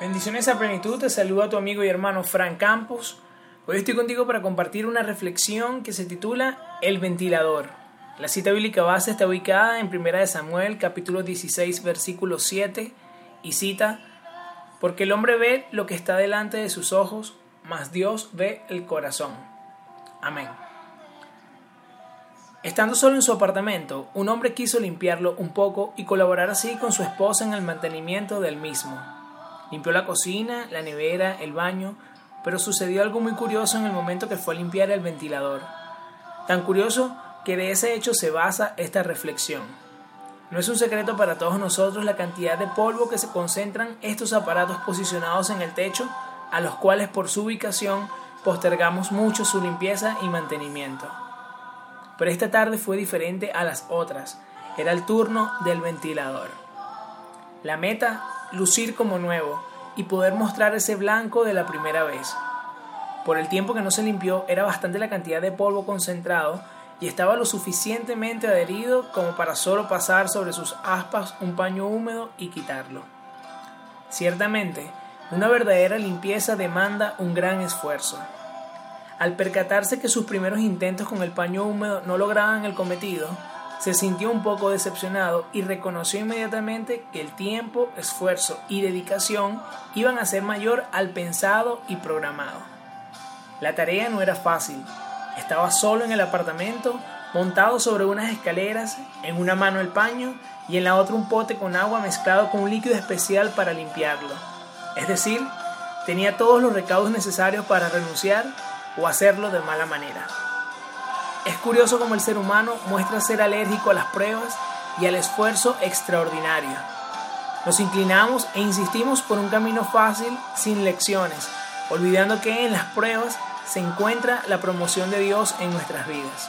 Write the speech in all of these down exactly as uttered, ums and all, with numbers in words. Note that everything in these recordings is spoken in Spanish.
Bendiciones a plenitud, te saluda tu amigo y hermano Frank Campos. Hoy estoy contigo para compartir una reflexión que se titula El ventilador. La cita bíblica base está ubicada en Primera de Samuel, capítulo dieciséis, versículo siete, y cita: Porque el hombre ve lo que está delante de sus ojos, mas Dios ve el corazón. Amén. Estando solo en su apartamento, un hombre quiso limpiarlo un poco y colaborar así con su esposa en el mantenimiento del mismo. Limpió la cocina, la nevera, el baño, pero sucedió algo muy curioso en el momento que fue a limpiar el ventilador. Tan curioso que de ese hecho se basa esta reflexión. No es un secreto para todos nosotros la cantidad de polvo que se concentran estos aparatos posicionados en el techo, a los cuales por su ubicación postergamos mucho su limpieza y mantenimiento. Pero esta tarde fue diferente a las otras. Era el turno del ventilador. La meta, lucir como nuevo y poder mostrar ese blanco de la primera vez. Por el tiempo que no se limpió, era bastante la cantidad de polvo concentrado y estaba lo suficientemente adherido como para solo pasar sobre sus aspas un paño húmedo y quitarlo. Ciertamente, una verdadera limpieza demanda un gran esfuerzo. Al percatarse que sus primeros intentos con el paño húmedo no lograban el cometido, se sintió un poco decepcionado y reconoció inmediatamente que el tiempo, esfuerzo y dedicación iban a ser mayor al pensado y programado. La tarea no era fácil. Estaba solo en el apartamento, montado sobre unas escaleras, en una mano el paño y en la otra un pote con agua mezclado con un líquido especial para limpiarlo. Es decir, tenía todos los recaudos necesarios para renunciar o hacerlo de mala manera. Es curioso cómo el ser humano muestra ser alérgico a las pruebas y al esfuerzo extraordinario. Nos inclinamos e insistimos por un camino fácil sin lecciones, olvidando que en las pruebas se encuentra la promoción de Dios en nuestras vidas.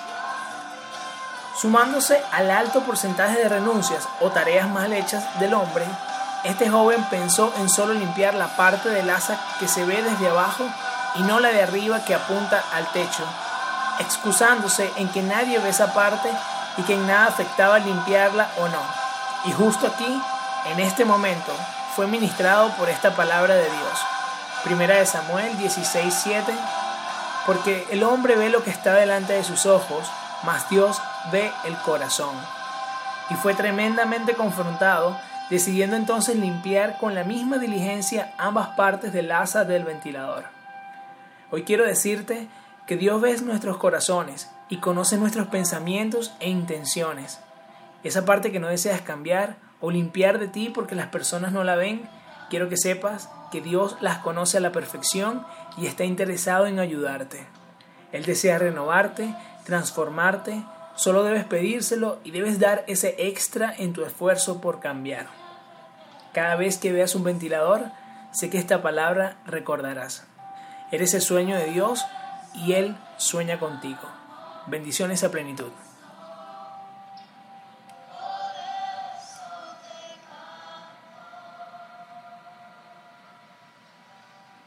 Sumándose al alto porcentaje de renuncias o tareas mal hechas del hombre, este joven pensó en solo limpiar la parte del asa que se ve desde abajo y no la de arriba que apunta al techo, excusándose en que nadie ve esa parte y que en nada afectaba limpiarla o no. Y justo aquí, en este momento, fue ministrado por esta palabra de Dios. Primera de Samuel dieciséis, siete. Porque el hombre ve lo que está delante de sus ojos, mas Dios ve el corazón. Y fue tremendamente confrontado, decidiendo entonces limpiar con la misma diligencia ambas partes del asa del ventilador. Hoy quiero decirte que Dios ve nuestros corazones y conoce nuestros pensamientos e intenciones. Esa parte que no deseas cambiar o limpiar de ti porque las personas no la ven, quiero que sepas que Dios las conoce a la perfección y está interesado en ayudarte. Él desea renovarte, transformarte, solo debes pedírselo y debes dar ese extra en tu esfuerzo por cambiar. Cada vez que veas un ventilador, sé que esta palabra recordarás. Eres el sueño de Dios y Él sueña contigo. Bendiciones a plenitud.